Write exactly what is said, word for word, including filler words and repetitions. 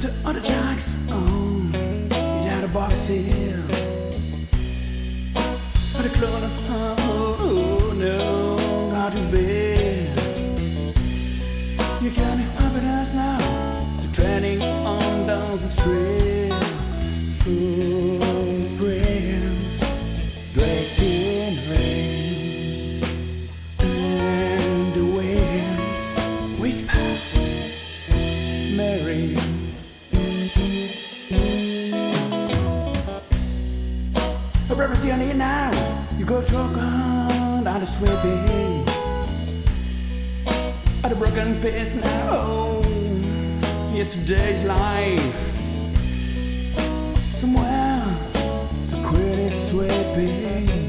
After all the jacks, oh, you had a box here. But the clone, oh no, got to bed. You can't have it as now. The training on down the street. Footprints, drapes in rain, and the wind whispers, Mary. The breakfast you need now. You go truck on down the sweeping. At the broken piece now. Yesterday's life. Somewhere the queen is sweeping.